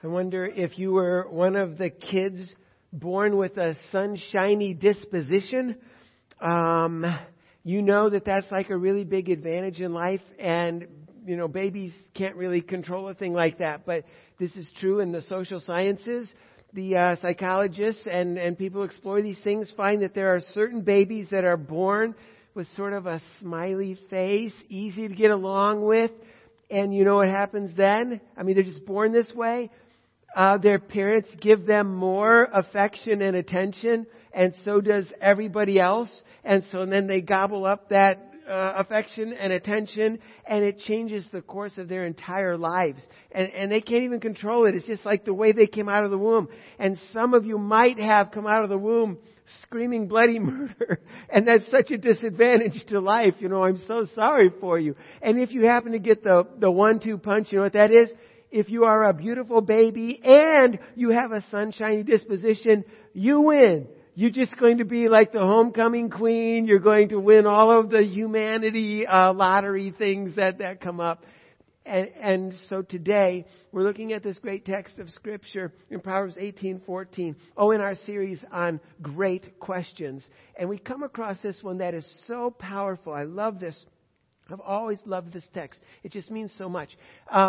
I wonder if you were one of the kids born with a sunshiny disposition. You know that that's like a really big advantage in life, and babies can't really control a thing like that. But this is true in the social sciences. The psychologists and people who explore these things find that there are certain babies that are born with sort of a smiley face, easy to get along with. And you know what happens then? I mean, they're just born this way. Their parents give them more affection and attention, and so does everybody else. And so then they gobble up that affection and attention, and it changes the course of their entire lives. And they can't even control it. It's just like the way they came out of the womb. And some of you might have come out of the womb screaming bloody murder. And that's such a disadvantage to life. I'm so sorry for you. And if you happen to get the 1-2 punch, you know what that is? If you are a beautiful baby and you have a sunshiny disposition, you win. You're just going to be like the homecoming queen. You're going to win all of the humanity lottery things that come up. And so today we're looking at this great text of Scripture in Proverbs 18:14. In our series on great questions. And we come across this one that is so powerful. I love this. I've always loved this text. It just means so much.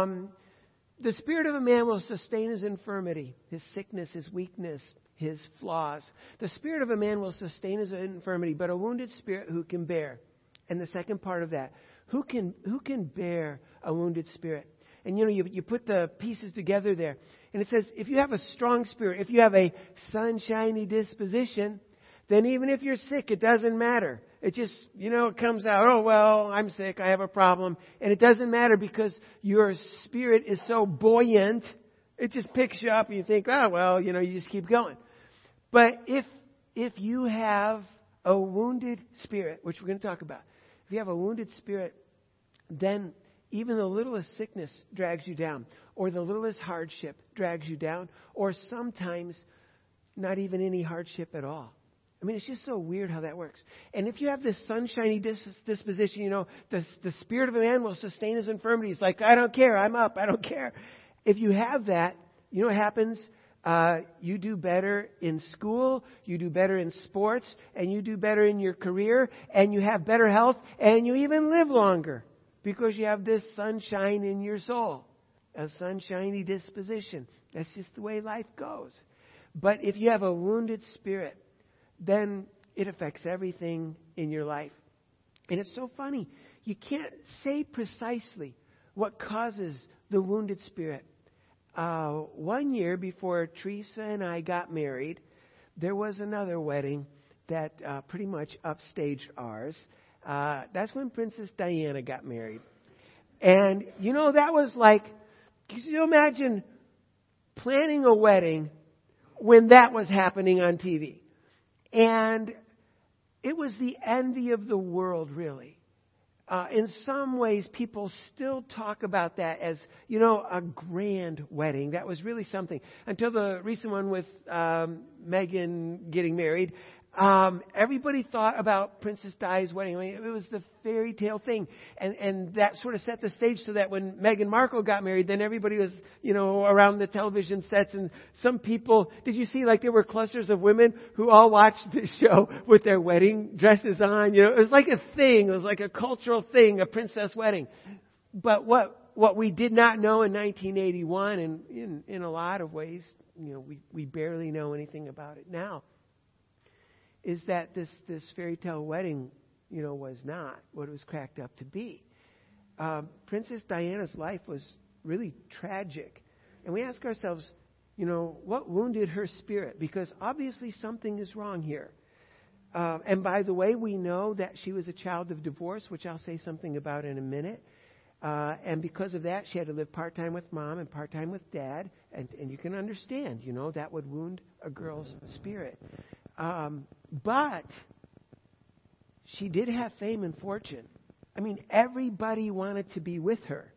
The spirit of a man will sustain his infirmity, his sickness, his weakness, his flaws. The spirit of a man will sustain his infirmity, but a wounded spirit who can bear? And the second part of that, who can bear a wounded spirit? And you put the pieces together there. And it says, if you have a strong spirit, if you have a sunshiny disposition, then even if you're sick, it doesn't matter. It just, it comes out, I'm sick, I have a problem. And it doesn't matter because your spirit is so buoyant, it just picks you up and you think, you just keep going. But if you have a wounded spirit, which we're going to talk about, if you have a wounded spirit, then even the littlest sickness drags you down, or the littlest hardship drags you down, or sometimes not even any hardship at all. I mean, it's just so weird how that works. And if you have this sunshiny disposition, the spirit of a man will sustain his infirmities. Like, I don't care, I'm up, I don't care. If you have that, you know what happens? You do better in school, you do better in sports, and you do better in your career, and you have better health, and you even live longer because you have this sunshine in your soul, a sunshiny disposition. That's just the way life goes. But if you have a wounded spirit, then it affects everything in your life. And it's so funny. You can't say precisely what causes the wounded spirit. 1 year before Teresa and I got married, there was another wedding that pretty much upstaged ours. That's when Princess Diana got married. And, that was like, can you imagine planning a wedding when that was happening on TV? And it was the envy of the world, really. In some ways, people still talk about that as, a grand wedding. That was really something. Until the recent one with Meghan getting married. Everybody thought about Princess Di's wedding. I mean, it was the fairy tale thing. And that sort of set the stage so that when Meghan Markle got married, then everybody was, around the television sets. And some people, did you see there were clusters of women who all watched the show with their wedding dresses on? It was like a thing. It was like a cultural thing, a princess wedding. But what we did not know in 1981, and in a lot of ways, we barely know anything about it now, is that this fairy tale wedding, was not what it was cracked up to be. Princess Diana's life was really tragic. And we ask ourselves, what wounded her spirit? Because obviously something is wrong here. And by the way, we know that she was a child of divorce, which I'll say something about in a minute. And because of that, she had to live part-time with mom and part-time with dad. And you can understand, that would wound a girl's spirit. But she did have fame and fortune. I mean, everybody wanted to be with her.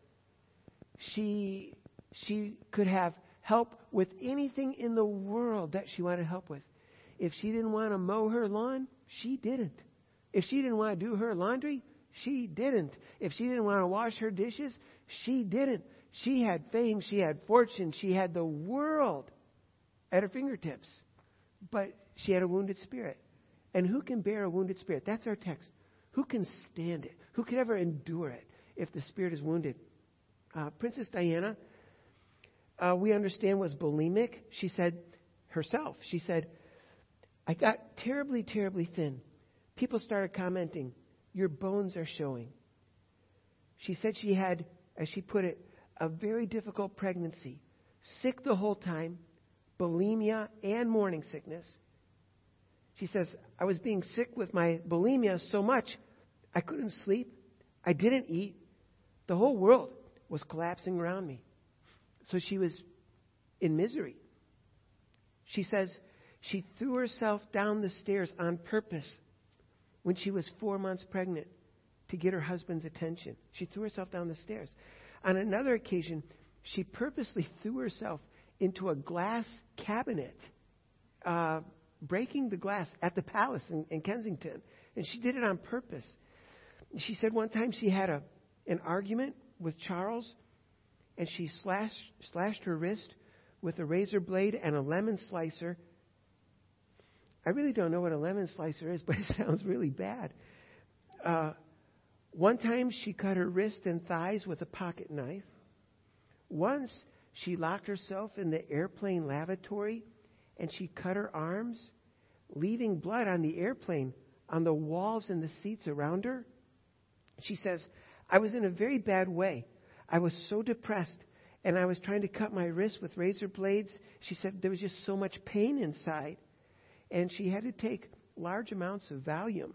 She could have help with anything in the world that she wanted help with. If she didn't want to mow her lawn, she didn't. If she didn't want to do her laundry, she didn't. If she didn't want to wash her dishes, she didn't. She had fame, she had fortune, she had the world at her fingertips. But she had a wounded spirit. And who can bear a wounded spirit? That's our text. Who can stand it? Who can ever endure it if the spirit is wounded? Princess Diana, we understand, was bulimic. She said herself, I got terribly, terribly thin. People started commenting, your bones are showing. She said she had, as she put it, a very difficult pregnancy, sick the whole time, bulimia and morning sickness. She says, I was being sick with my bulimia so much, I couldn't sleep. I didn't eat. The whole world was collapsing around me. So she was in misery. She says she threw herself down the stairs on purpose when she was 4 months pregnant to get her husband's attention. She threw herself down the stairs. On another occasion, she purposely threw herself into a glass cabinet, breaking the glass at the palace in Kensington. And she did it on purpose. She said one time she had an argument with Charles, and she slashed her wrist with a razor blade and a lemon slicer. I really don't know what a lemon slicer is, but it sounds really bad. One time she cut her wrist and thighs with a pocket knife. Once she locked herself in the airplane lavatory and she cut her arms, leaving blood on the airplane, on the walls and the seats around her. She says, I was in a very bad way. I was so depressed, and I was trying to cut my wrist with razor blades. She said there was just so much pain inside. And she had to take large amounts of Valium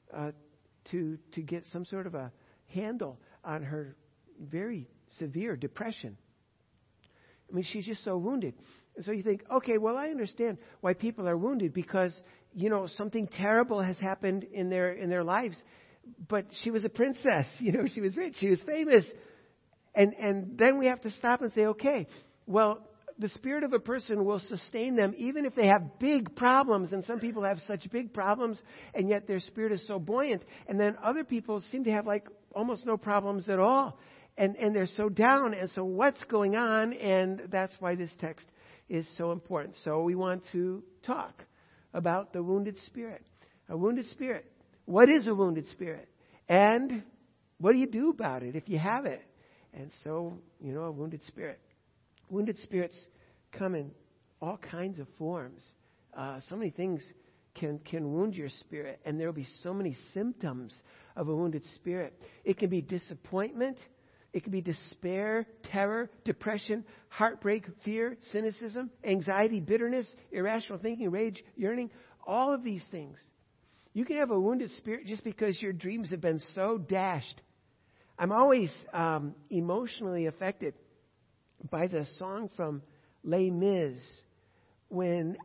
to get some sort of a handle on her very severe depression. I mean, she's just so wounded. And so you think, okay, well, I understand why people are wounded because, something terrible has happened in their lives. But she was a princess, she was rich, she was famous. And then we have to stop and say, okay, well, the spirit of a person will sustain them even if they have big problems. And some people have such big problems, and yet their spirit is so buoyant. And then other people seem to have almost no problems at all. And they're so down. And so what's going on? And that's why this text is so important. So we want to talk about the wounded spirit. A wounded spirit. What is a wounded spirit? And what do you do about it if you have it? And so, a wounded spirit. Wounded spirits come in all kinds of forms. So many things can wound your spirit, and there will be so many symptoms of a wounded spirit. It can be disappointment. It can be despair, terror, depression, heartbreak, fear, cynicism, anxiety, bitterness, irrational thinking, rage, yearning. All of these things. You can have a wounded spirit just because your dreams have been so dashed. I'm always emotionally affected by the song from Les Mis when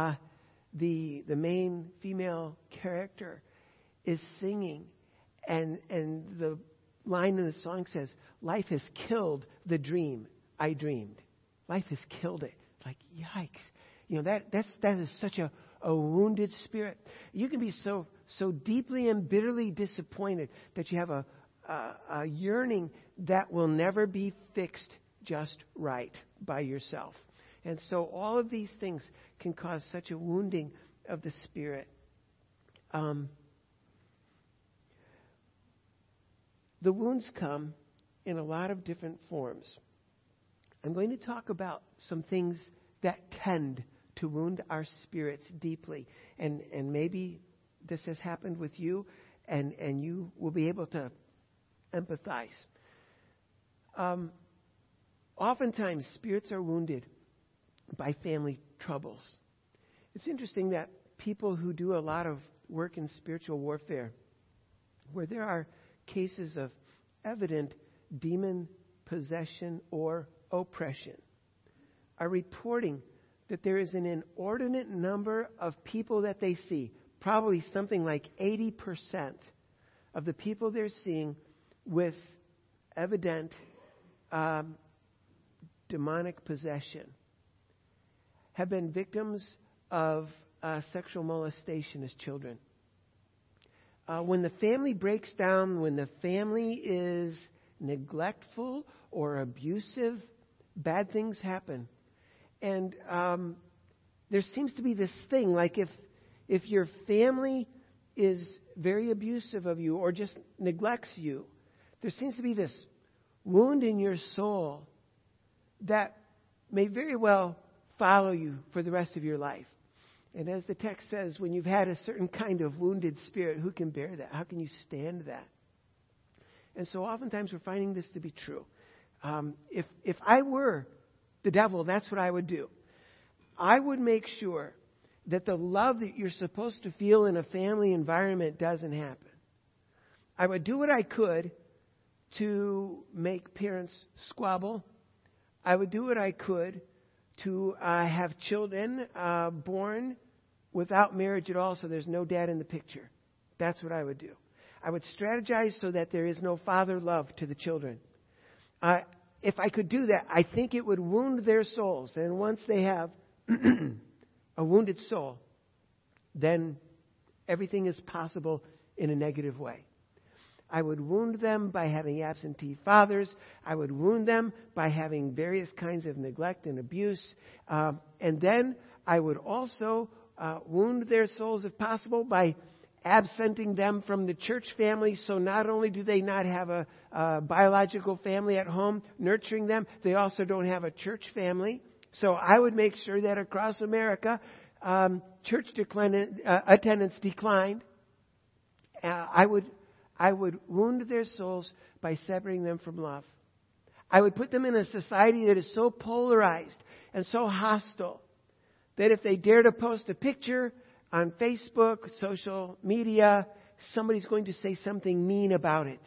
the main female character is singing and the line in the song says, life has killed the dream I dreamed. Life has killed it. It's like, yikes. That is such a wounded spirit. You can be so deeply and bitterly disappointed that you have a yearning that will never be fixed just right by yourself. And so all of these things can cause such a wounding of the spirit. The wounds come in a lot of different forms. I'm going to talk about some things that tend to wound our spirits deeply. And maybe this has happened with you, and you will be able to empathize. Oftentimes, spirits are wounded by family troubles. It's interesting that people who do a lot of work in spiritual warfare, where there are cases of evident demon possession or oppression, are reporting that there is an inordinate number of people that they see, probably something like 80% of the people they're seeing with evident demonic possession have been victims of sexual molestation as children. When the family breaks down, when the family is neglectful or abusive, bad things happen. And there seems to be this thing, like if your family is very abusive of you or just neglects you, there seems to be this wound in your soul that may very well follow you for the rest of your life. And as the text says, when you've had a certain kind of wounded spirit, who can bear that? How can you stand that? And so oftentimes we're finding this to be true. If I were the devil, that's what I would do. I would make sure that the love that you're supposed to feel in a family environment doesn't happen. I would do what I could to make parents squabble. I would do what I could to have children born without marriage at all, so there's no dad in the picture. That's what I would do. I would strategize so that there is no father love to the children. If I could do that, I think it would wound their souls. And once they have a wounded soul, then everything is possible in a negative way. I would wound them by having absentee fathers. I would wound them by having various kinds of neglect and abuse. And then I would also wound their souls, if possible, by absenting them from the church family. So not only do they not have a biological family at home nurturing them, they also don't have a church family. So I would make sure that across America, church attendance declined. I would wound their souls by severing them from love. I would put them in a society that is so polarized and so hostile that if they dare to post a picture on Facebook, social media, somebody's going to say something mean about it.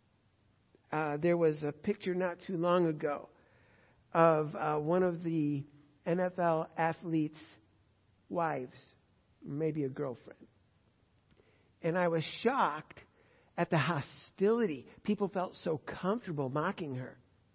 There was a picture not too long ago of one of the NFL athletes' wives, maybe a girlfriend. And I was shocked at the hostility. People felt so comfortable mocking her.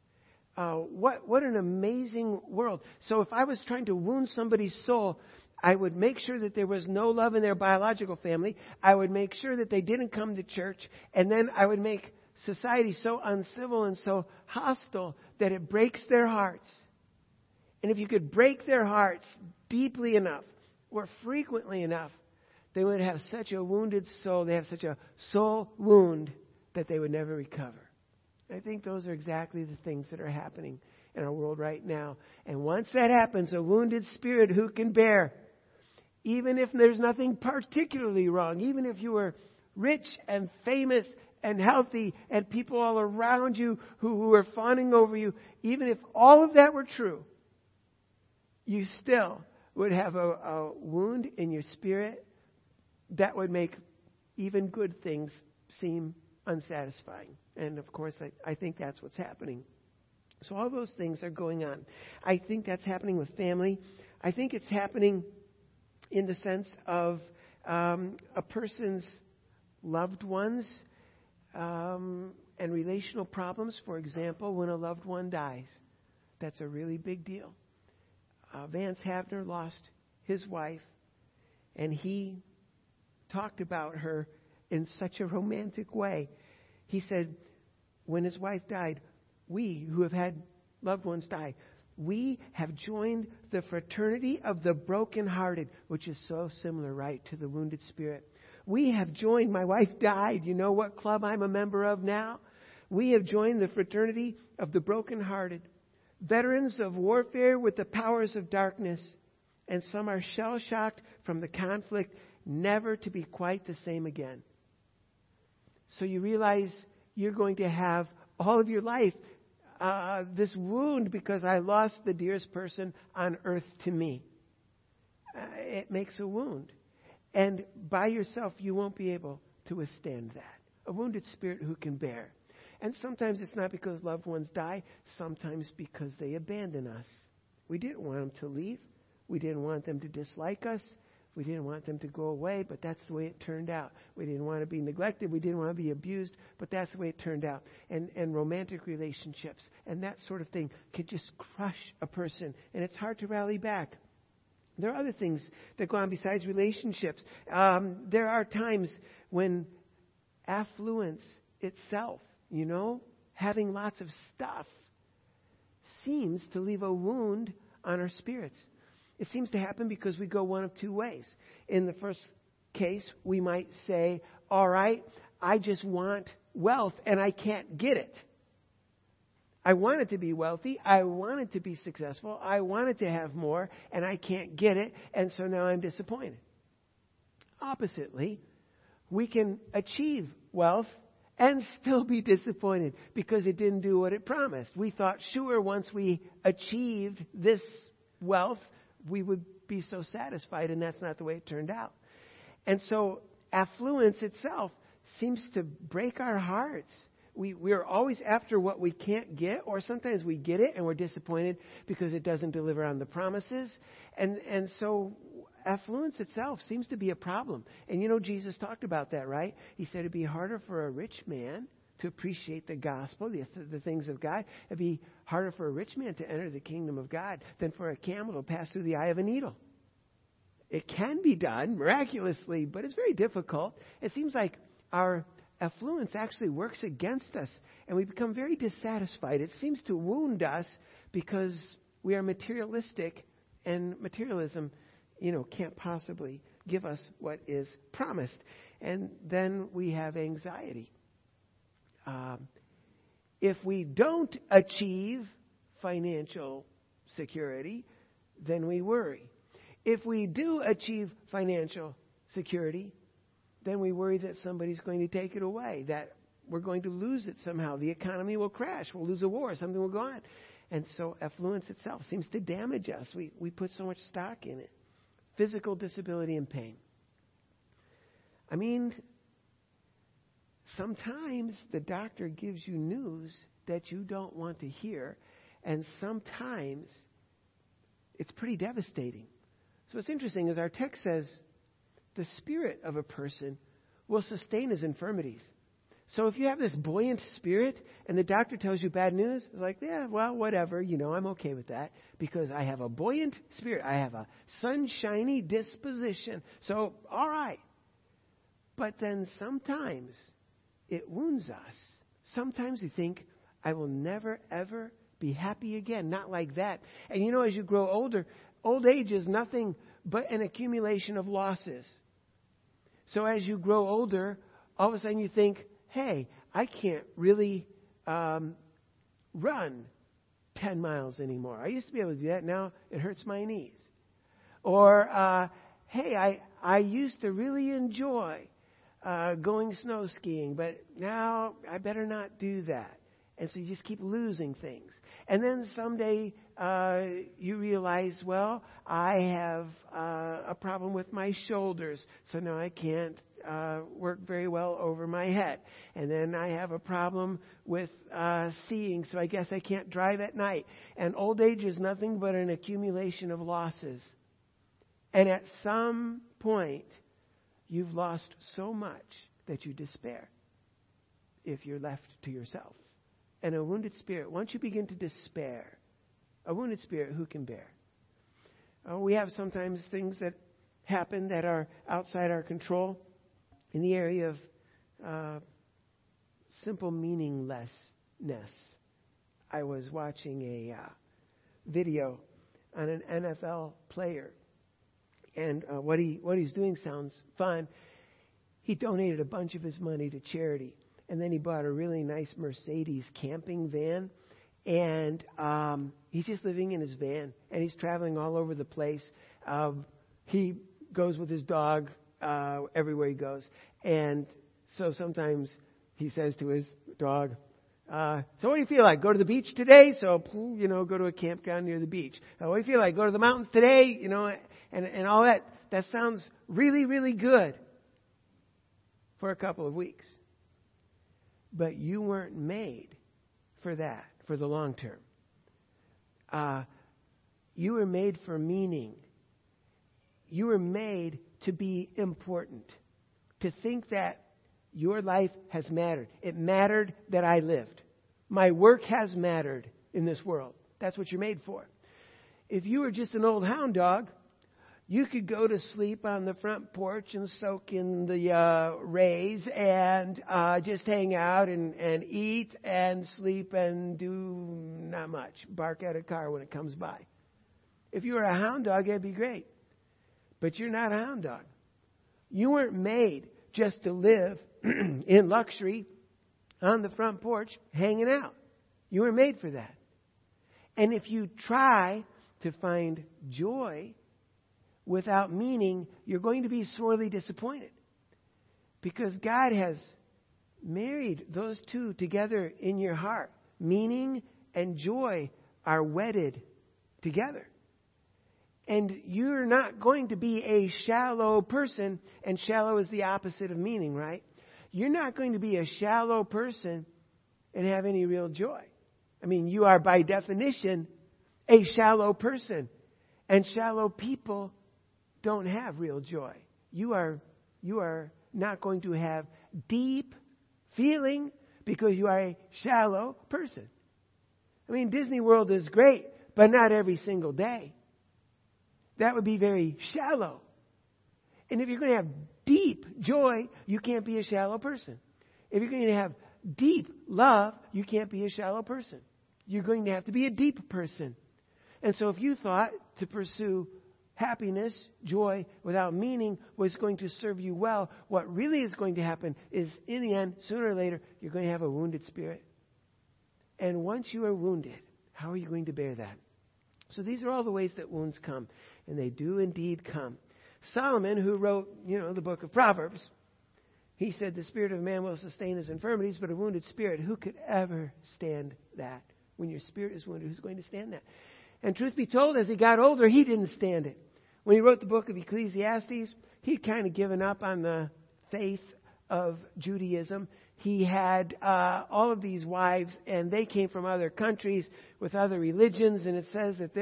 What an amazing world. So if I was trying to wound somebody's soul, I would make sure that there was no love in their biological family. I would make sure that they didn't come to church. And then I would make society so uncivil and so hostile that it breaks their hearts. And if you could break their hearts deeply enough or frequently enough, they would have such a wounded soul. They have such a soul wound that they would never recover. I think those are exactly the things that are happening in our world right now. And once that happens, a wounded spirit, who can bear? Even if there's nothing particularly wrong, even if you were rich and famous and healthy and people all around you who are fawning over you, even if all of that were true, you still would have a wound in your spirit that would make even good things seem unsatisfying. And of course, I think that's what's happening. So all those things are going on. I think that's happening with family. I think it's happening in the sense of a person's loved ones and relational problems. For example, when a loved one dies, that's a really big deal. Vance Havner lost his wife, and he talked about her in such a romantic way. He said, when his wife died, we who have had loved ones die, we have joined the fraternity of the brokenhearted, which is so similar, right, to the wounded spirit. We have joined, my wife died. You know what club I'm a member of now? We have joined the fraternity of the brokenhearted, veterans of warfare with the powers of darkness, and some are shell-shocked from the conflict, never to be quite the same again. So you realize you're going to have all of your life this wound because I lost the dearest person on earth to me. It makes a wound. And by yourself, you won't be able to withstand that. A wounded spirit, who can bear? And sometimes it's not because loved ones die. Sometimes because they abandon us. We didn't want them to leave. We didn't want them to dislike us. We didn't want them to go away, but that's the way it turned out. We didn't want to be neglected. We didn't want to be abused, but that's the way it turned out. And romantic relationships and that sort of thing can just crush a person, and it's hard to rally back. There are other things that go on besides relationships. There are times when affluence itself, having lots of stuff seems to leave a wound on our spirits. It seems to happen because we go one of two ways. In the first case, we might say, all right, I just want wealth and I can't get it. I wanted to be wealthy. I wanted to be successful. I wanted to have more and I can't get it. And so now I'm disappointed. Oppositely, we can achieve wealth and still be disappointed because it didn't do what it promised. We thought, sure, once we achieved this wealth, we would be so satisfied, and that's not the way it turned out. And so affluence itself seems to break our hearts. We're always after what we can't get, or sometimes we get it and we're disappointed because it doesn't deliver on the promises. And so affluence itself seems to be a problem. And Jesus talked about that, right? He said it'd be harder for a rich man to appreciate the gospel, the things of God. It'd be harder for a rich man to enter the kingdom of God than for a camel to pass through the eye of a needle. It can be done miraculously, but it's very difficult. It seems like our affluence actually works against us, and we become very dissatisfied. It seems to wound us because we are materialistic, and materialism, can't possibly give us what is promised. And then we have anxiety. If we don't achieve financial security, then we worry. If we do achieve financial security, then we worry that somebody's going to take it away, that we're going to lose it somehow. The economy will crash. We'll lose a war. Something will go on. And so affluence itself seems to damage us. We put so much stock in it. Physical disability and pain. I mean, sometimes the doctor gives you news that you don't want to hear, and sometimes it's pretty devastating. So what's interesting is our text says the spirit of a person will sustain his infirmities. So if you have this buoyant spirit and the doctor tells you bad news, it's like, yeah, well, whatever, I'm okay with that because I have a buoyant spirit. I have a sunshiny disposition. So, all right. But then sometimes it wounds us. Sometimes you think, I will never, ever be happy again. Not like that. And as you grow older, old age is nothing but an accumulation of losses. So as you grow older, all of a sudden you think, hey, I can't really run 10 miles anymore. I used to be able to do that. Now it hurts my knees. Or, hey, I used to really enjoy going snow skiing, but now I better not do that. And so you just keep losing things. And then someday you realize, well, I have a problem with my shoulders, so now I can't work very well over my head. And then I have a problem with seeing, so I guess I can't drive at night. And old age is nothing but an accumulation of losses. And at some point, you've lost so much that you despair if you're left to yourself. And a wounded spirit, once you begin to despair, a wounded spirit, who can bear? We have sometimes things that happen that are outside our control. In the area of simple meaninglessness, I was watching a video on an NFL player. And what he's doing sounds fun. He donated a bunch of his money to charity. And then he bought a really nice Mercedes camping van. And he's just living in his van. And he's traveling all over the place. He goes with his dog everywhere he goes. And so sometimes he says to his dog, so what do you feel like? Go to the beach today? So, go to a campground near the beach. What do you feel like? Go to the mountains today? And all that. That sounds really, really good for a couple of weeks. But you weren't made for that, for the long term. You were made for meaning. You were made to be important. To think that your life has mattered. It mattered that I lived. My work has mattered in this world. That's what you're made for. If you were just an old hound dog, You could go to sleep on the front porch and soak in the rays and just hang out and eat and sleep and do not much. Bark at a car when it comes by. If you were a hound dog, that'd be great. But you're not a hound dog. You weren't made just to live in luxury on the front porch hanging out. You were made for that. And if you try to find joy without meaning, you're going to be sorely disappointed. Because God has married those two together in your heart. Meaning and joy are wedded together. And you're not going to be a shallow person, and shallow is the opposite of meaning, right? You're not going to be a shallow person and have any real joy. I mean, you are by definition a shallow person. And shallow people don't have real joy. You are not going to have deep feeling because you are a shallow person. I mean, Disney World is great, but not every single day. That would be very shallow. And if you're going to have deep joy, you can't be a shallow person. If you're going to have deep love, you can't be a shallow person. You're going to have to be a deep person. And so if you thought to pursue happiness, joy, without meaning was going to serve you well, what really is going to happen is, in the end, sooner or later, you're going to have a wounded spirit. And once you are wounded, how are you going to bear that? So these are all the ways that wounds come. And they do indeed come. Solomon, who wrote, the book of Proverbs, he said, the spirit of man will sustain his infirmities, but a wounded spirit, who could ever stand that? When your spirit is wounded, who's going to stand that? And truth be told, as he got older, he didn't stand it. When he wrote the book of Ecclesiastes, he'd kind of given up on the faith of Judaism. He had all of these wives, and they came from other countries with other religions, and it says that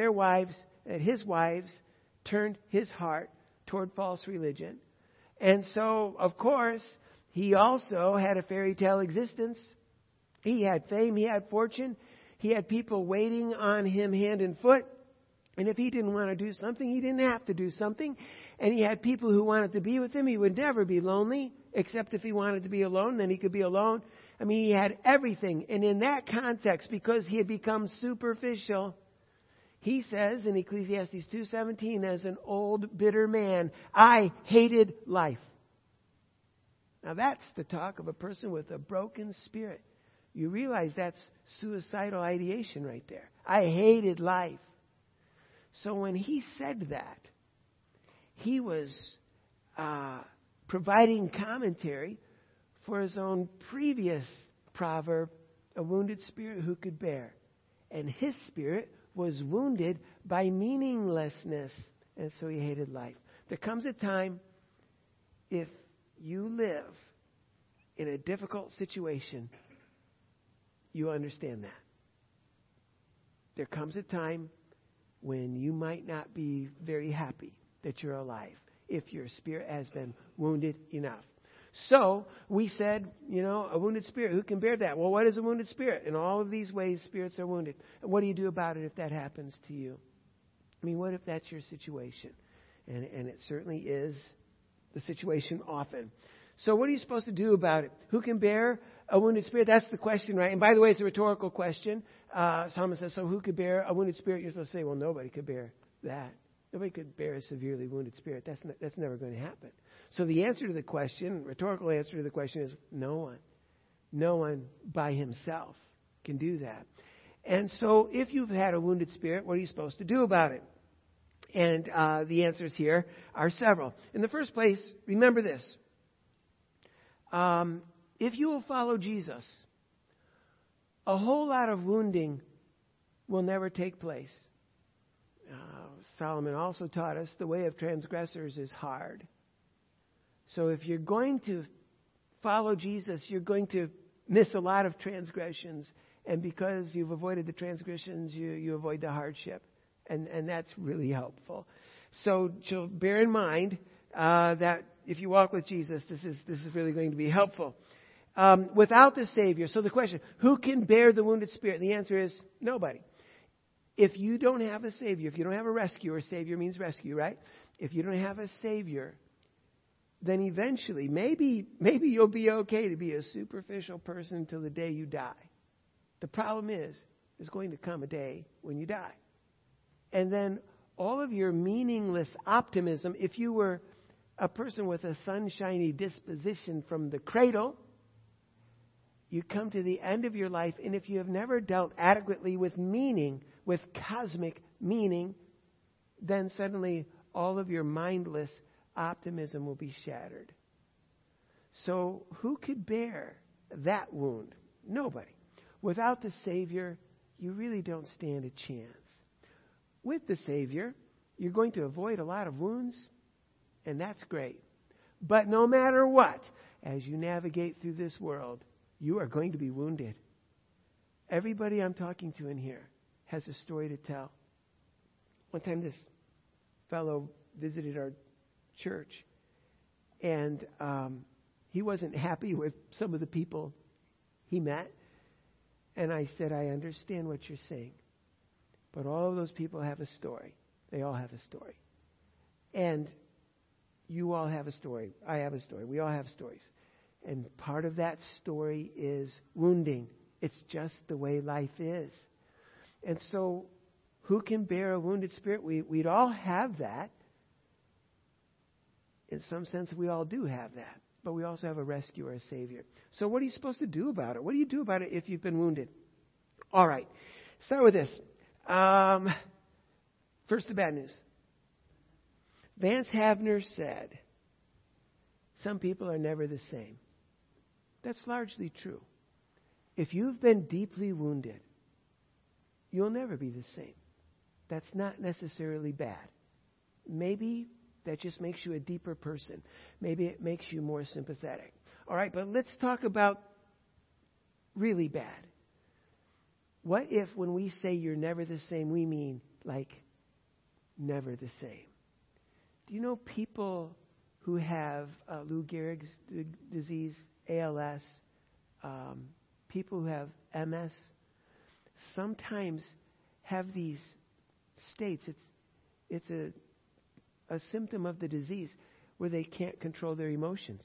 his wives turned his heart toward false religion. And so, of course, he also had a fairy tale existence. He had fame, he had fortune, he had people waiting on him hand and foot. And if he didn't want to do something, he didn't have to do something. And he had people who wanted to be with him. He would never be lonely, except if he wanted to be alone, then he could be alone. I mean, he had everything. And in that context, because he had become superficial, he says in Ecclesiastes 2:17, as an old bitter man, I hated life. Now that's the talk of a person with a broken spirit. You realize that's suicidal ideation right there. I hated life. So when he said that, he was providing commentary for his own previous proverb, a wounded spirit who could bear. And his spirit was wounded by meaninglessness, and so he hated life. There comes a time, if you live in a difficult situation, you understand that. There comes a time when you might not be very happy that you're alive if your spirit has been wounded enough. So we said, a wounded spirit, who can bear that? Well, what is a wounded spirit? In all of these ways, spirits are wounded. And what do you do about it if that happens to you? I mean, what if that's your situation? And it certainly is the situation often. So what are you supposed to do about it? Who can bear a wounded spirit? That's the question, right? And by the way, it's a rhetorical question. Solomon says, so who could bear a wounded spirit? You're supposed to say, well, nobody could bear that. Nobody could bear a severely wounded spirit. That's never going to happen. So the answer to the question, rhetorical answer to the question is no one. No one by himself can do that. And so if you've had a wounded spirit, what are you supposed to do about it? And the answers here are several. In the first place, remember this. If you will follow Jesus, a whole lot of wounding will never take place. Solomon also taught us the way of transgressors is hard. So if you're going to follow Jesus, you're going to miss a lot of transgressions. And because you've avoided the transgressions, you avoid the hardship. And that's really helpful. So bear in mind that if you walk with Jesus, this is really going to be helpful. Without the Savior, so the question, who can bear the wounded spirit? The answer is nobody. If you don't have a Savior, if you don't have a rescuer, Savior means rescue, right? If you don't have a Savior, then eventually, maybe you'll be okay to be a superficial person until the day you die. The problem is, there's going to come a day when you die. And then all of your meaningless optimism, if you were a person with a sunshiny disposition from the cradle, you come to the end of your life, and if you have never dealt adequately with meaning, with cosmic meaning, then suddenly all of your mindless optimism will be shattered. So who could bear that wound? Nobody. Without the Savior, you really don't stand a chance. With the Savior, you're going to avoid a lot of wounds, and that's great. But no matter what, as you navigate through this world, you are going to be wounded. Everybody I'm talking to in here has a story to tell. One time this fellow visited our church, and he wasn't happy with some of the people he met. And I said, I understand what you're saying, but all of those people have a story. They all have a story. And you all have a story. I have a story. We all have stories. And part of that story is wounding. It's just the way life is. And so, who can bear a wounded spirit? We'd all have that. In some sense, we all do have that. But we also have a rescuer, a Savior. So what are you supposed to do about it? What do you do about it if you've been wounded? All right. Start with this. First, the bad news. Vance Havner said, some people are never the same. That's largely true. If you've been deeply wounded, you'll never be the same. That's not necessarily bad. Maybe that just makes you a deeper person. Maybe it makes you more sympathetic. All right, but let's talk about really bad. What if when we say you're never the same, we mean like never the same? Do you know people who have Lou Gehrig's disease, ALS, people who have MS, sometimes have these states. It's a symptom of the disease where they can't control their emotions.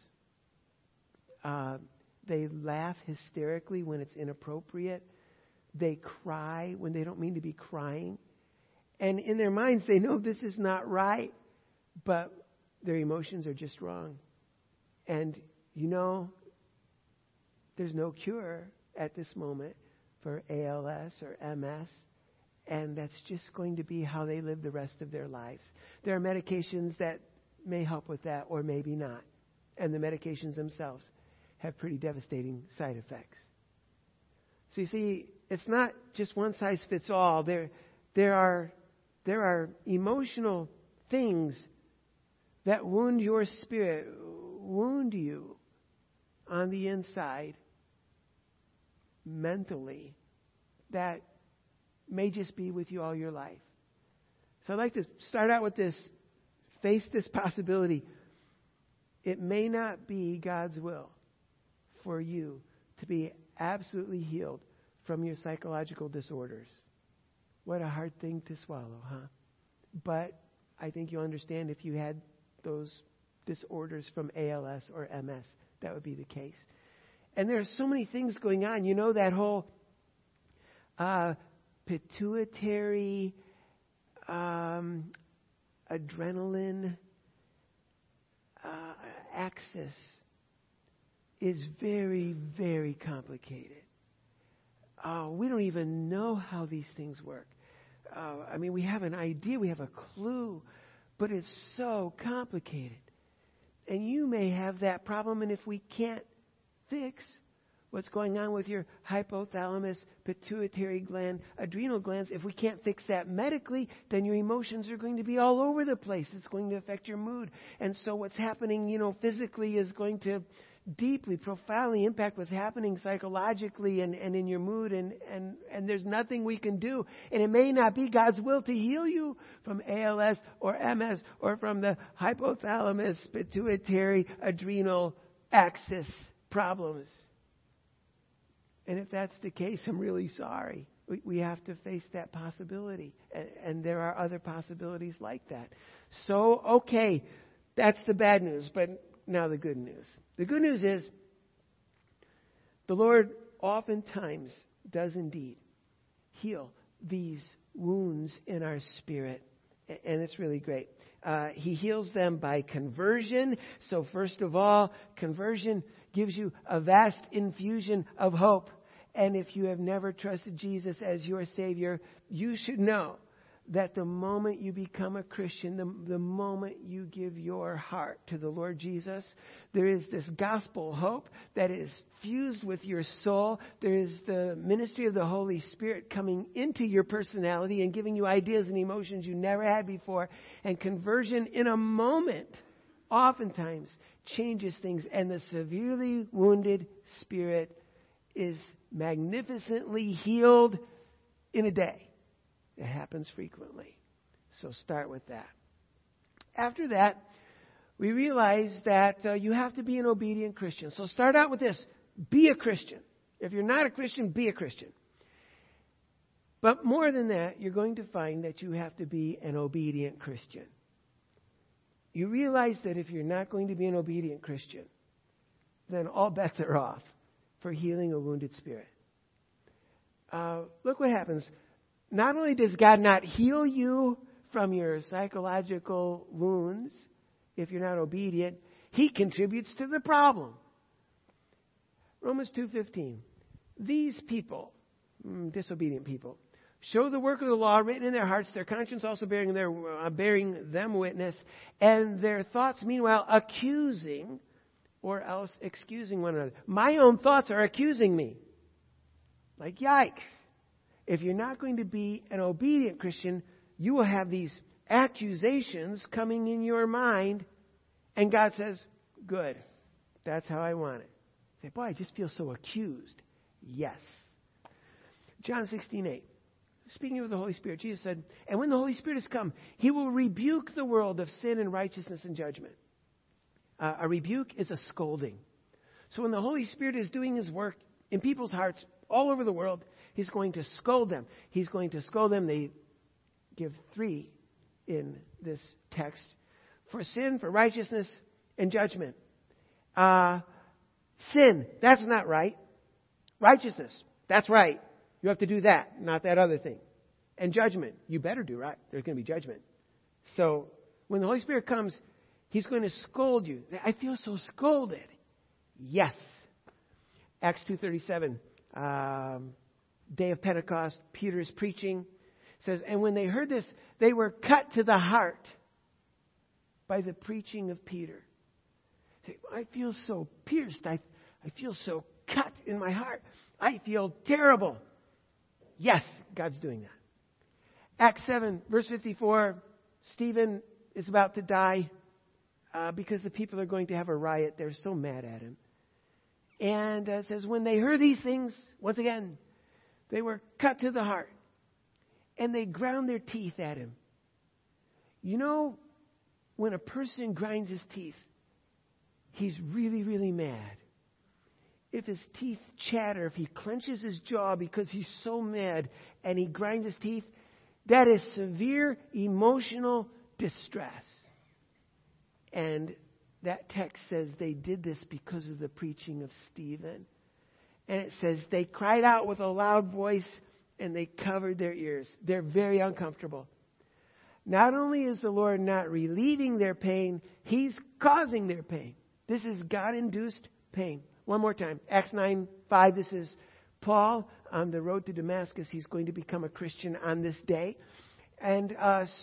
They laugh hysterically when it's inappropriate. They cry when they don't mean to be crying. And in their minds, they know this is not right, but their emotions are just wrong. And you know, there's no cure at this moment for ALS or MS. And that's just going to be how they live the rest of their lives. There are medications that may help with that or maybe not. And the medications themselves have pretty devastating side effects. So you see, it's not just one size fits all. There are emotional things that wound your spirit, wound you on the inside, mentally, that may just be with you all your life. So I'd like to start out with this. Face this possibility. It may not be God's will for you to be absolutely healed from your psychological disorders. What a hard thing to swallow, huh? But I think you'll understand if you had those disorders from ALS or MS, that would be the case. And there are so many things going on. You know, that whole pituitary adrenaline axis is very, very complicated. We don't even know how these things work. I mean, we have an idea, we have a clue, but it's so complicated. And you may have that problem, and if we can't fix what's going on with your hypothalamus, pituitary gland, adrenal glands, if we can't fix that medically, then your emotions are going to be all over the place. It's going to affect your mood. And so what's happening, physically is going to deeply, profoundly impact what's happening psychologically and in your mood. And there's nothing we can do. And it may not be God's will to heal you from ALS or MS or from the hypothalamus, pituitary, adrenal axis problems. And if that's the case, I'm really sorry. We have to face that possibility. And there are other possibilities like that. So, okay, that's the bad news. But now the good news. The good news is the Lord oftentimes does indeed heal these wounds in our spirit. And it's really great. He heals them by conversion. So first of all, conversion gives you a vast infusion of hope. And if you have never trusted Jesus as your Savior, you should know that the moment you become a Christian, the moment you give your heart to the Lord Jesus, there is this gospel hope that is fused with your soul. There is the ministry of the Holy Spirit coming into your personality and giving you ideas and emotions you never had before. And conversion in a moment oftentimes changes things. And the severely wounded spirit is magnificently healed in a day. It happens frequently. So start with that. After that, we realize that you have to be an obedient Christian. So start out with this. Be a Christian. If you're not a Christian, be a Christian. But more than that, you're going to find that you have to be an obedient Christian. You realize that if you're not going to be an obedient Christian, then all bets are off for healing a wounded spirit. Look what happens. Not only does God not heal you from your psychological wounds if you're not obedient, He contributes to the problem. Romans 2:15. These people, disobedient people, show the work of the law written in their hearts, their conscience also bearing them witness, and their thoughts meanwhile accusing or else excusing one another. My own thoughts are accusing me. Like, yikes. If you're not going to be an obedient Christian, you will have these accusations coming in your mind, and God says, good. That's how I want it. You say, boy, I just feel so accused. Yes. John 16:8. Speaking of the Holy Spirit, Jesus said, and when the Holy Spirit has come, He will rebuke the world of sin and righteousness and judgment. A rebuke is a scolding. So when the Holy Spirit is doing His work in people's hearts all over the world, He's going to scold them. He's going to scold them. They give 3 in this text. For sin, for righteousness, and judgment. Sin, that's not right. Righteousness, that's right. You have to do that, not that other thing. And judgment, you better do right. There's going to be judgment. So when the Holy Spirit comes, He's going to scold you. I feel so scolded. Yes. Acts 2:37. Day of Pentecost, Peter is preaching. It says, and when they heard this, they were cut to the heart by the preaching of Peter. I feel so pierced. I feel so cut in my heart. I feel terrible. Yes, God's doing that. Acts 7, verse 54, Stephen is about to die because the people are going to have a riot. They're so mad at him. And it says, when they heard these things, once again, they were cut to the heart. And they ground their teeth at him. You know, when a person grinds his teeth, he's really, really mad. If his teeth chatter, if he clenches his jaw because he's so mad and he grinds his teeth, that is severe emotional distress. And that text says they did this because of the preaching of Stephen. And it says they cried out with a loud voice and they covered their ears. They're very uncomfortable. Not only is the Lord not relieving their pain, He's causing their pain. This is God-induced pain. One more time. Acts 9:5. This is Paul on the road to Damascus. He's going to become a Christian on this day. And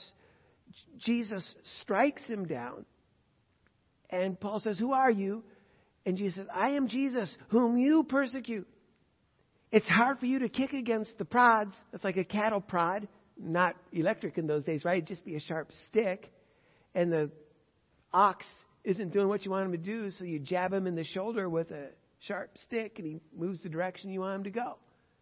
Jesus strikes him down. And Paul says, who are you? And Jesus says, I am Jesus, whom you persecute. It's hard for you to kick against the prods. It's like a cattle prod. Not electric in those days, right? It'd just be a sharp stick. And the ox isn't doing what you want him to do, so you jab him in the shoulder with a sharp stick, and he moves the direction you want him to go.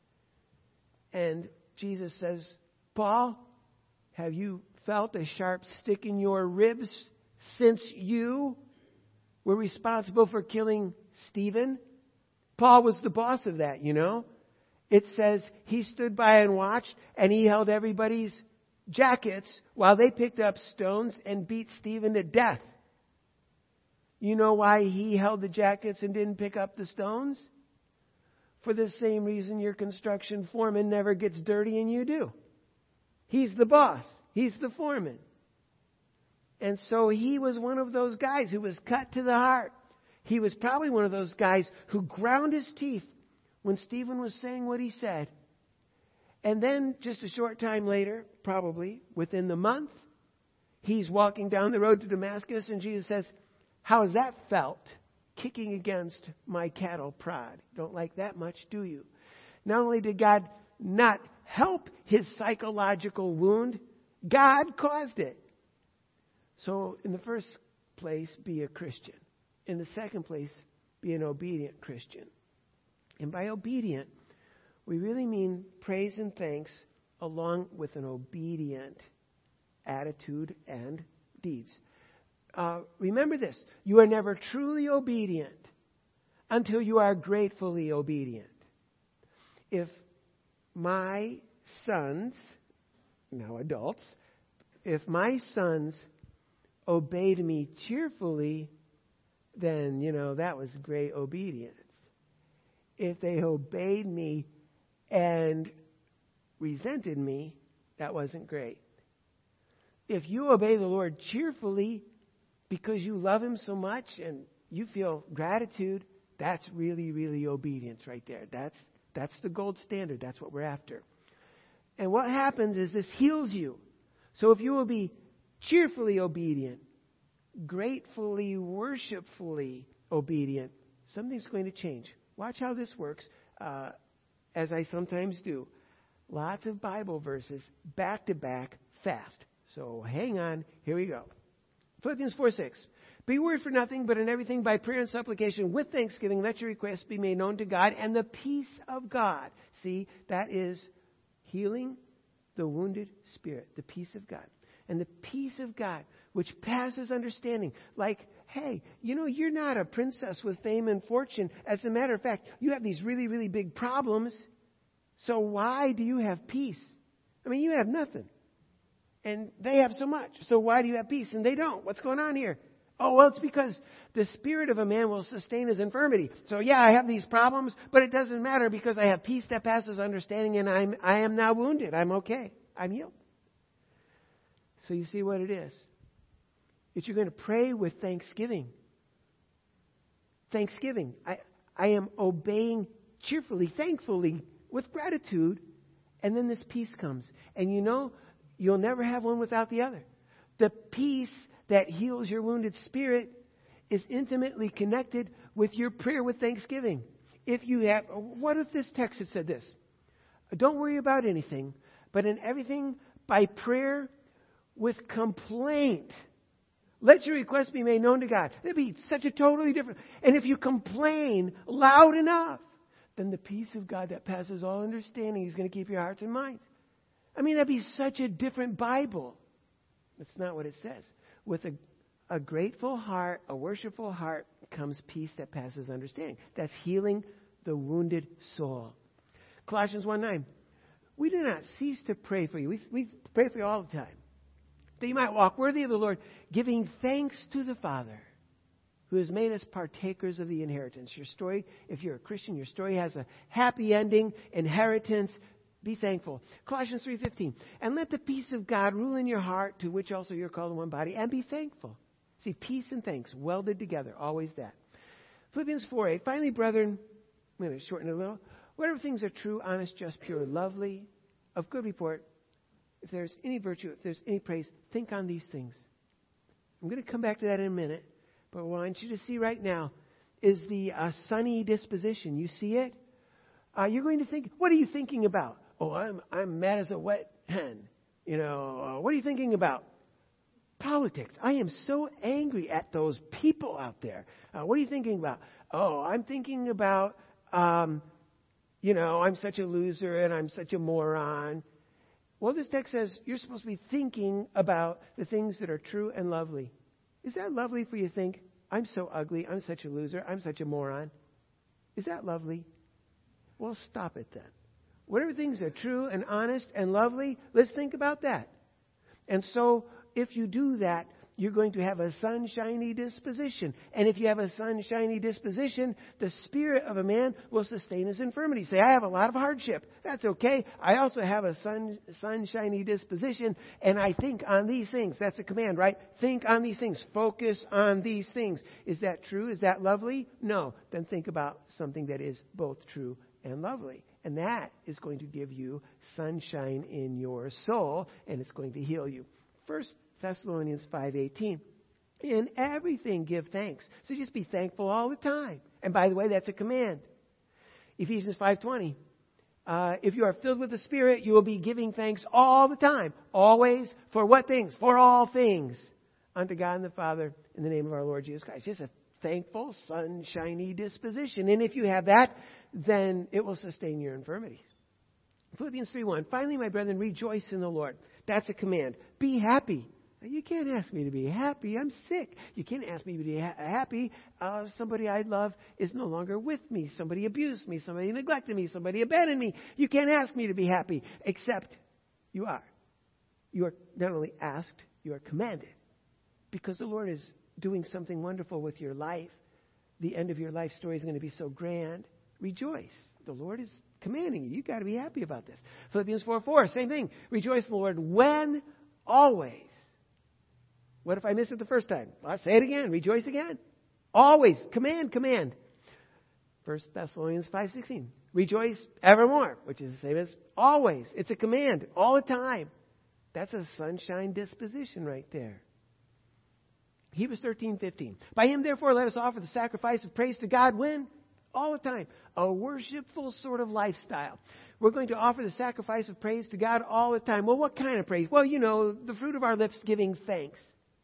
And Jesus says, Paul, have you felt a sharp stick in your ribs since you were responsible for killing Stephen? Paul was the boss of that, you know. it says he stood by and watched, and he held everybody's jackets while they picked up stones and beat Stephen to death. You know why he held the jackets and didn't pick up the stones? For the same reason your construction foreman never gets dirty and you do. He's the boss. He's the foreman. And so he was one of those guys who was cut to the heart. He was probably one of those guys who ground his teeth when Stephen was saying what he said. And then just a short time later, probably within the month, he's walking down the road to Damascus and Jesus says, "How has that felt? Kicking against my cattle prod. Don't like that much, do you?" Not only did God not help his psychological wound, God caused it. So in the first place, be a Christian. In the second place, be an obedient Christian. And by obedient, we really mean praise and thanks along with an obedient attitude and deeds. Remember this, you are never truly obedient until you are gratefully obedient. If my sons, now adults, if my sons obeyed me cheerfully, then, that was great obedience. If they obeyed me and resented me, that wasn't great. If you obey the Lord cheerfully because you love him so much and you feel gratitude, that's really, really obedience right there. That's the gold standard. That's what we're after. And what happens is this heals you. So if you will be cheerfully obedient, gratefully, worshipfully obedient, something's going to change. Watch how this works, as I sometimes do. Lots of Bible verses, back to back, fast. So hang on, here we go. Philippians 4:6. Be worried for nothing, but in everything by prayer and supplication with thanksgiving, let your requests be made known to God, and the peace of God. See, that is healing the wounded spirit, the peace of God. And the peace of God, which passes understanding. Like, hey, you're not a princess with fame and fortune. As a matter of fact, you have these really, really big problems. So why do you have peace? I mean, you have nothing. And they have so much. So why do you have peace? And they don't. What's going on here? Oh, well, it's because the spirit of a man will sustain his infirmity. So yeah, I have these problems, but it doesn't matter because I have peace that passes understanding, and I am now wounded. I'm okay. I'm healed. So you see what it is. It's you're going to pray with thanksgiving. Thanksgiving. I am obeying cheerfully, thankfully, with gratitude, and then this peace comes. And you'll never have one without the other. The peace that heals your wounded spirit is intimately connected with your prayer with thanksgiving. What if this text had said this? Don't worry about anything, but in everything by prayer with complaint, let your requests be made known to God. That'd be such a totally different. And if you complain loud enough, then the peace of God that passes all understanding is going to keep your hearts and minds. I mean, that'd be such a different Bible. That's not what it says. With a grateful heart, a worshipful heart, comes peace that passes understanding. That's healing the wounded soul. Colossians 1:9. We do not cease to pray for you. We pray for you all the time. That you might walk worthy of the Lord, giving thanks to the Father, who has made us partakers of the inheritance. Your story, if you're a Christian, your story has a happy ending, inheritance. Be thankful. Colossians 3:15. And let the peace of God rule in your heart, to which also you're called in one body, and be thankful. See, peace and thanks welded together. Always that. Philippians 4:8. Finally, brethren, I'm going to shorten it a little. Whatever things are true, honest, just, pure, lovely, of good report, if there's any virtue, if there's any praise, think on these things. I'm going to come back to that in a minute. But what I want you to see right now is the sunny disposition. You see it? You're going to think, what are you thinking about? Oh, I'm mad as a wet hen. What are you thinking about? Politics. I am so angry at those people out there. What are you thinking about? Oh, I'm thinking about, I'm such a loser and I'm such a moron. Well, this text says you're supposed to be thinking about the things that are true and lovely. Is that lovely for you to think, I'm so ugly, I'm such a loser, I'm such a moron? Is that lovely? Well, stop it then. whatever things are true and honest and lovely, let's think about that. And so if you do that, you're going to have a sunshiny disposition. And if you have a sunshiny disposition, the spirit of a man will sustain his infirmity. Say, I have a lot of hardship. That's okay. I also have a sunshiny disposition, and I think on these things. That's a command, right? Think on these things. Focus on these things. Is that true? Is that lovely? No. Then think about something that is both true and lovely. And that is going to give you sunshine in your soul, and it's going to heal you. 1 Thessalonians 5:18. In everything give thanks. So just be thankful all the time. And by the way, that's a command. Ephesians 5:20. If you are filled with the Spirit, you will be giving thanks all the time. Always. For what things? For all things. Unto God and the Father in the name of our Lord Jesus Christ. Just a thankful, sunshiny disposition. And if you have that, then it will sustain your infirmities. Philippians 3:1. Finally, my brethren, rejoice in the Lord. That's a command. Be happy. You can't ask me to be happy. I'm sick. You can't ask me to be happy. Somebody I love is no longer with me. Somebody abused me. Somebody neglected me. Somebody abandoned me. You can't ask me to be happy, except you are. You are not only asked, you are commanded. Because the Lord is doing something wonderful with your life. The end of your life story is going to be so grand. Rejoice. The Lord is commanding you. You've got to be happy about this. Philippians 4:4, same thing. Rejoice in the Lord when? Always. What if I miss it the first time? I'll say it again. Rejoice again. Always. Command. 1 Thessalonians 5:16. Rejoice evermore, which is the same as always. It's a command all the time. That's a sunshine disposition right there. Hebrews 13:15. By him, therefore, let us offer the sacrifice of praise to God when? All the time. A worshipful sort of lifestyle. We're going to offer the sacrifice of praise to God all the time. Well, what kind of praise? Well, the fruit of our lips giving thanks.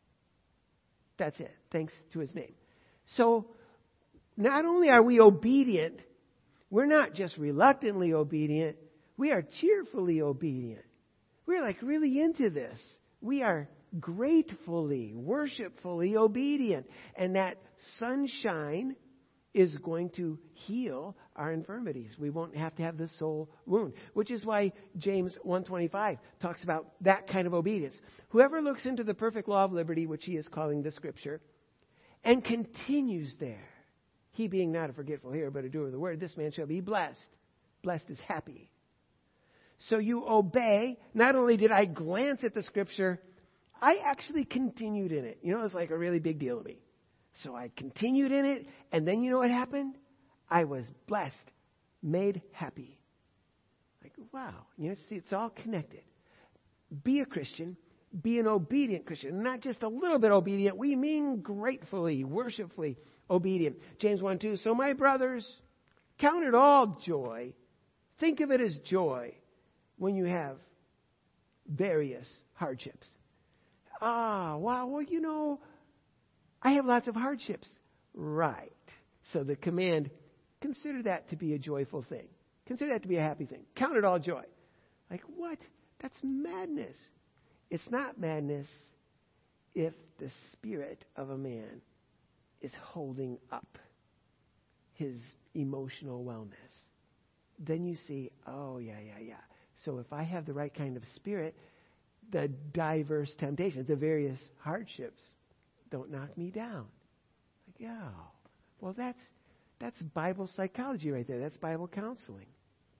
That's it. Thanks to his name. So, not only are we obedient, we're not just reluctantly obedient, we are cheerfully obedient. We're like really into this. We are gratefully, worshipfully obedient. And that sunshine is going to heal our infirmities. We won't have to have the soul wound, which is why James 1:25 talks about that kind of obedience. Whoever looks into the perfect law of liberty, which he is calling the Scripture, and continues there, he being not a forgetful hearer, but a doer of the word, this man shall be blessed. Blessed is happy. So you obey. Not only did I glance at the Scripture, I actually continued in it. It's like a really big deal to me. So I continued in it, and then you know what happened? I was blessed, made happy. Like, wow. See, it's all connected. Be a Christian. Be an obedient Christian. Not just a little bit obedient. We mean gratefully, worshipfully obedient. James 1:2. So my brothers, count it all joy. Think of it as joy when you have various hardships. Wow. Well, I have lots of hardships. Right. So the command, consider that to be a joyful thing. Consider that to be a happy thing. Count it all joy. Like, what? That's madness. It's not madness if the spirit of a man is holding up his emotional wellness. Then you see, oh, yeah. So if I have the right kind of spirit, the diverse temptations, the various hardships, don't knock me down. Like, yeah. Well, that's Bible psychology right there. That's Bible counseling.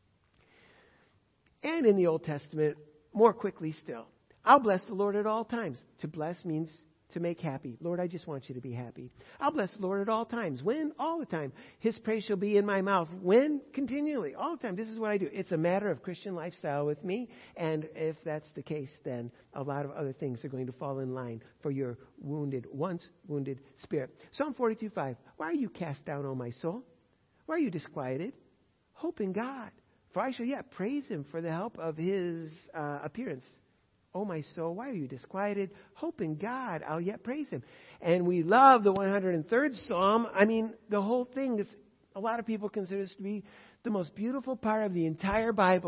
And in the Old Testament, more quickly still, I'll bless the Lord at all times. To bless means to make happy. Lord, I just want you to be happy. I'll bless the Lord at all times. When? All the time. His praise shall be in my mouth. When? Continually. All the time. This is what I do. It's a matter of Christian lifestyle with me. And if that's the case, then a lot of other things are going to fall in line for your once wounded spirit. Psalm 42:5. Why are you cast down, O my soul? Why are you disquieted? Hope in God. For I shall yet praise him for the help of his appearance. Oh, my soul, why are you disquieted? Hope in God. I'll yet praise him. And we love the 103rd Psalm. I mean, the whole thing is, a lot of people consider this to be the most beautiful part of the entire Bible.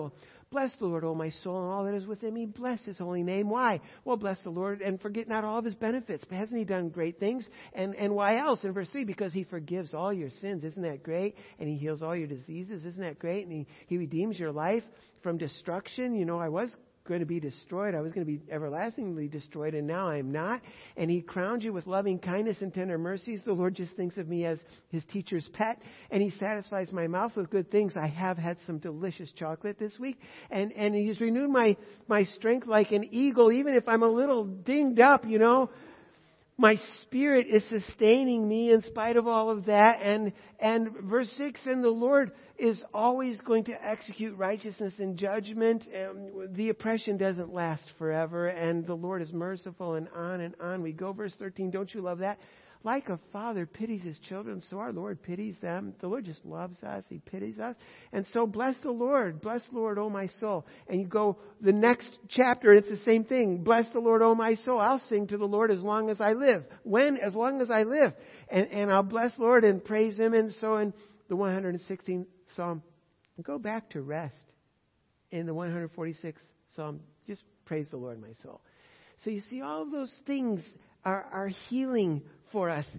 Bless the Lord, O my soul, and all that is within me. Bless His holy name. Why? Well, bless the Lord and forget not all of His benefits. But hasn't He done great things? And why else? In verse 3, because He forgives all your sins. Isn't that great? And He heals all your diseases. Isn't that great? And He redeems your life from destruction. You know, I was going to be destroyed. I was going to be everlastingly destroyed, and now I'm not. And He crowns you with loving kindness and tender mercies. The Lord just thinks of me as His teacher's pet, and He satisfies my mouth with good things. I have had some delicious chocolate this week, and He's renewed my strength like an eagle, even if I'm a little dinged up, you know. My spirit is sustaining me in spite of all of that. And verse 6, and the Lord is always going to execute righteousness and judgment. The oppression doesn't last forever. And the Lord is merciful, and on we go. Verse 13, don't you love that? Like a father pities his children, so our Lord pities them. The Lord just loves us. He pities us. And so bless the Lord. Bless the Lord, O my soul. And you go the next chapter, and it's the same thing. Bless the Lord, O my soul. I'll sing to the Lord as long as I live. When? As long as I live. And I'll bless the Lord and praise Him. And so in the 116th Psalm, go back to rest. In the 146th Psalm, just praise the Lord, my soul. So you see, all of those things are healing for us.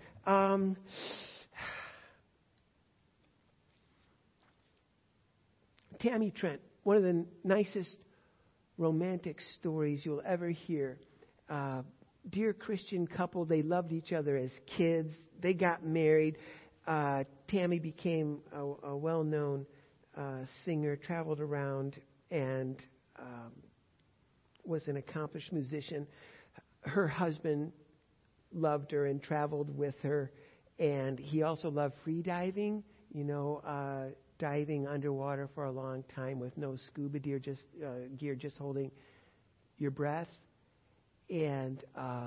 Tammy Trent, one of the nicest romantic stories you'll ever hear. Dear Christian couple, they loved each other as kids. They got married. Tammy became a well-known singer, traveled around, and was an accomplished musician. Her husband loved her and traveled with her, and he also loved free diving, diving underwater for a long time with no scuba gear, just holding your breath. And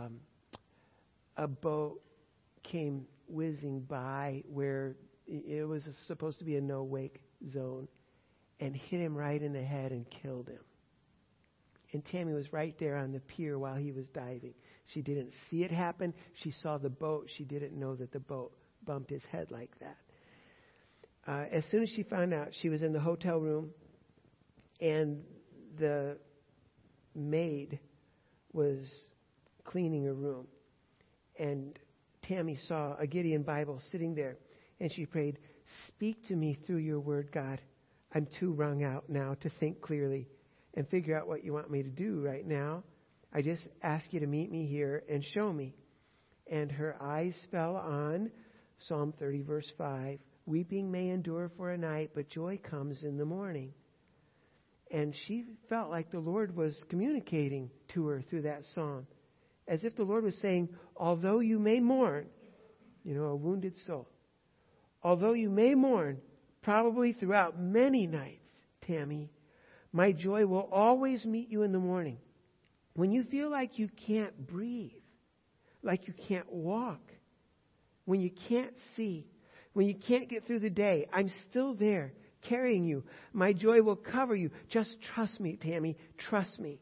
a boat came whizzing by where it was supposed to be a no-wake zone and hit him right in the head and killed him. And Tammy was right there on the pier while he was diving. She didn't see it happen. She saw the boat. She didn't know that the boat bumped his head like that. As soon as she found out, she was in the hotel room, and the maid was cleaning her room. And Tammy saw a Gideon Bible sitting there, and she prayed, "Speak to me through your word, God. I'm too wrung out now to think clearly and figure out what you want me to do right now. I just ask you to meet me here and show me." And her eyes fell on Psalm 30, verse 5. Weeping may endure for a night, but joy comes in the morning. And she felt like the Lord was communicating to her through that psalm. As if the Lord was saying, although you may mourn, a wounded soul. Although you may mourn, probably throughout many nights, Tammy, my joy will always meet you in the morning. When you feel like you can't breathe, like you can't walk, when you can't see, when you can't get through the day, I'm still there carrying you. My joy will cover you. Just trust me, Tammy. Trust me.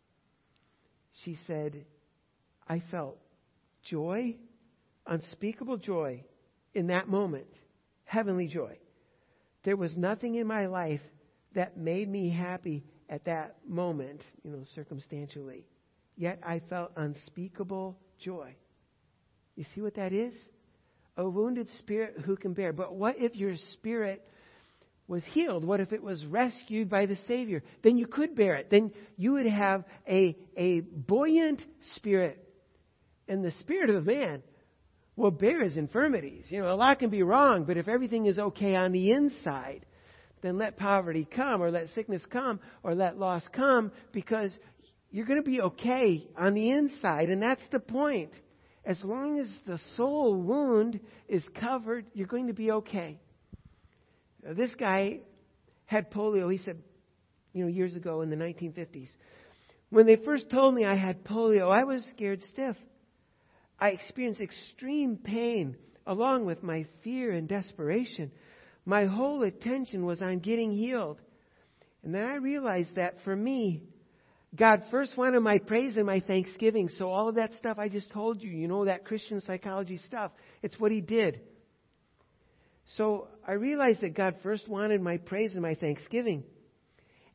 She said, I felt joy, unspeakable joy in that moment, heavenly joy. There was nothing in my life that made me happy at that moment, circumstantially. Yet I felt unspeakable joy. You see what that is? A wounded spirit who can bear. But what if your spirit was healed? What if it was rescued by the Savior? Then you could bear it. Then you would have a buoyant spirit. And the spirit of man will bear his infirmities. A lot can be wrong, but if everything is okay on the inside, then let poverty come, or let sickness come, or let loss come, because you're going to be okay on the inside. And that's the point. As long as the soul wound is covered, you're going to be okay. This guy had polio, he said, years ago in the 1950s. When they first told me I had polio, I was scared stiff. I experienced extreme pain along with my fear and desperation. My whole attention was on getting healed. And then I realized that for me, God first wanted my praise and my thanksgiving. So all of that stuff I just told you, that Christian psychology stuff, it's what He did. So I realized that God first wanted my praise and my thanksgiving.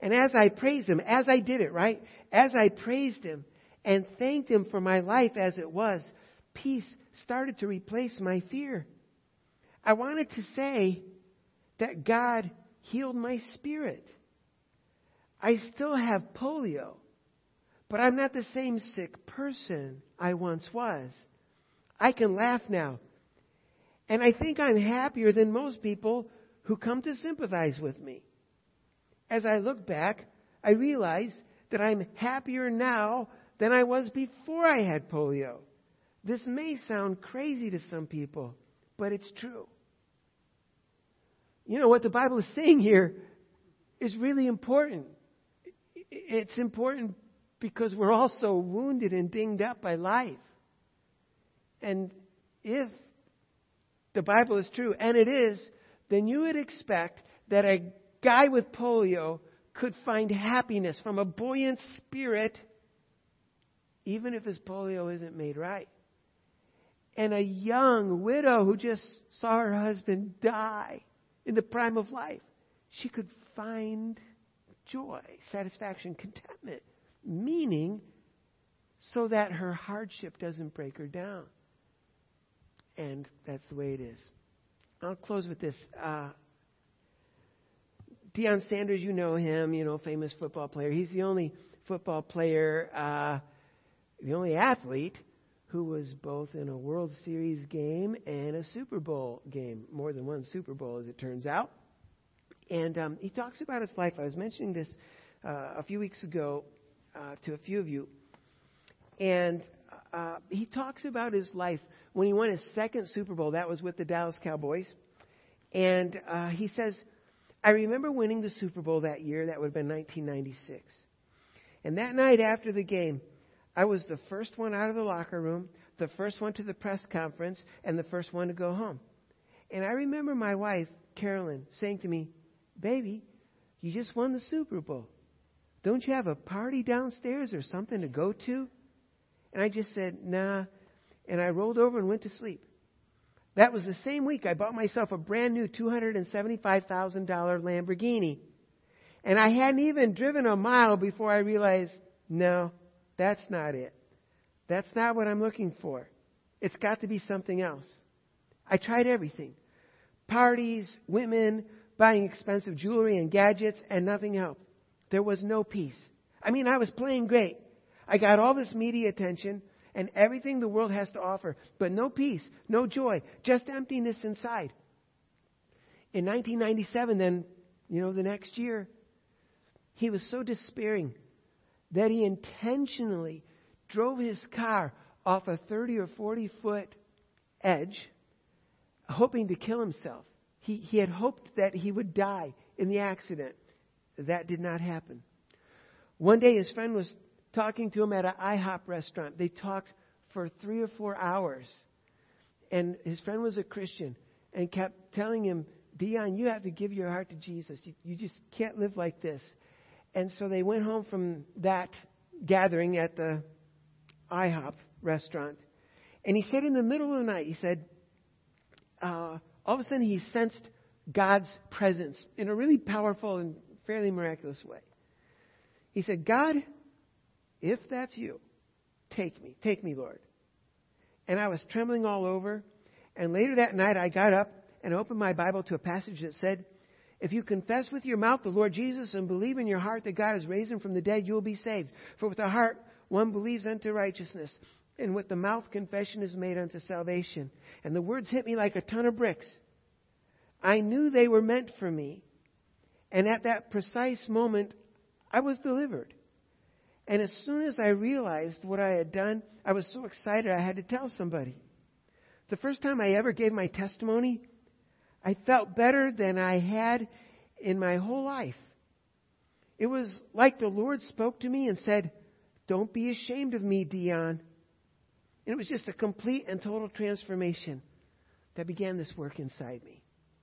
And as I praised Him, as I did it, right? As I praised Him and thanked Him for my life as it was, peace started to replace my fear. I wanted to say that God healed my spirit. I still have polio, but I'm not the same sick person I once was. I can laugh now. And I think I'm happier than most people who come to sympathize with me. As I look back, I realize that I'm happier now than I was before I had polio. This may sound crazy to some people, but it's true. You know, what the Bible is saying here is really important. It's important because we're all so wounded and dinged up by life. And if the Bible is true, and it is, then you would expect that a guy with polio could find happiness from a buoyant spirit, even if his polio isn't made right. And a young widow who just saw her husband die in the prime of life, she could find joy, satisfaction, contentment, meaning, so that her hardship doesn't break her down. And that's the way it is. I'll close with this. Deion Sanders, you know him, famous football player. He's the only football player, the only athlete who was both in a World Series game and a Super Bowl game. More than one Super Bowl, as it turns out. And he talks about his life. I was mentioning this a few weeks ago to a few of you. And he talks about his life when he won his second Super Bowl. That was with the Dallas Cowboys. And he says, I remember winning the Super Bowl that year. That would have been 1996. And that night after the game, I was the first one out of the locker room, the first one to the press conference, and the first one to go home. And I remember my wife, Carolyn, saying to me, baby, you just won the Super Bowl. Don't you have a party downstairs or something to go to? And I just said, nah. And I rolled over and went to sleep. That was the same week I bought myself a brand new $275,000 Lamborghini. And I hadn't even driven a mile before I realized, no, that's not it. That's not what I'm looking for. It's got to be something else. I tried everything. Parties, women, buying expensive jewelry and gadgets, and nothing helped. There was no peace. I mean, I was playing great. I got all this media attention and everything the world has to offer, but no peace, no joy, just emptiness inside. In 1997, then, the next year, he was so despairing that he intentionally drove his car off a 30 or 40 foot edge, hoping to kill himself. He had hoped that he would die in the accident. That did not happen. One day his friend was talking to him at an IHOP restaurant. They talked for 3 or 4 hours. And his friend was a Christian and kept telling him, Deion, you have to give your heart to Jesus. You just can't live like this. And so they went home from that gathering at the IHOP restaurant. And he said in the middle of the night, he said, all of a sudden he sensed God's presence in a really powerful and fairly miraculous way. He said, God, if that's you, take me, Lord. And I was trembling all over. And later that night I got up and opened my Bible to a passage that said, if you confess with your mouth the Lord Jesus and believe in your heart that God has raised him from the dead, you will be saved. For with the heart one believes unto righteousness, and with the mouth confession is made unto salvation. And the words hit me like a ton of bricks. I knew they were meant for me. And at that precise moment, I was delivered. And as soon as I realized what I had done, I was so excited I had to tell somebody. The first time I ever gave my testimony, I felt better than I had in my whole life. It was like the Lord spoke to me and said, don't be ashamed of me, Deion. And it was just a complete and total transformation that began this work inside me.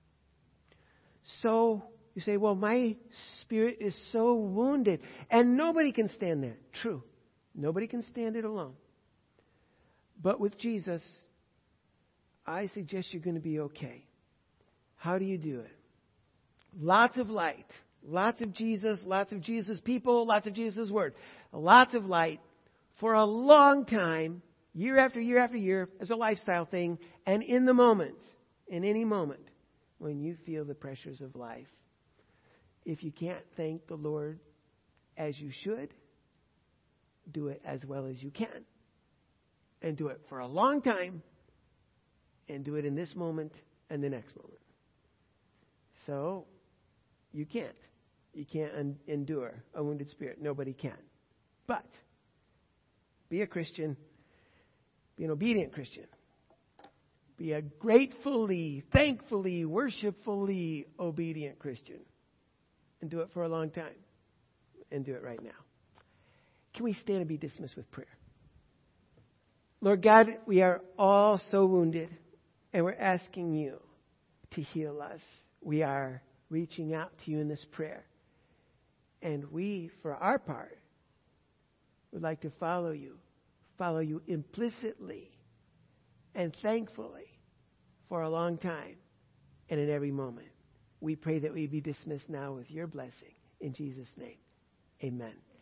So you say, well, my spirit is so wounded. And nobody can stand that. True. Nobody can stand it alone. But with Jesus, I suggest you're going to be okay. How do you do it? Lots of light. Lots of Jesus people, lots of Jesus' word. Lots of light for a long time, year after year after year, as a lifestyle thing. And in the moment, in any moment, when you feel the pressures of life, if you can't thank the Lord as you should, do it as well as you can. And do it for a long time. And do it in this moment and the next moment. So, you can't. You can't endure a wounded spirit. Nobody can. But, be a Christian. Be an obedient Christian. Be a gratefully, thankfully, worshipfully obedient Christian. And do it for a long time. And do it right now. Can we stand and be dismissed with prayer? Lord God, we are all so wounded. And we're asking you to heal us. We are reaching out to you in this prayer. And we, for our part, would like to follow you implicitly and thankfully for a long time and in every moment. We pray that we be dismissed now with your blessing. In Jesus' name, amen.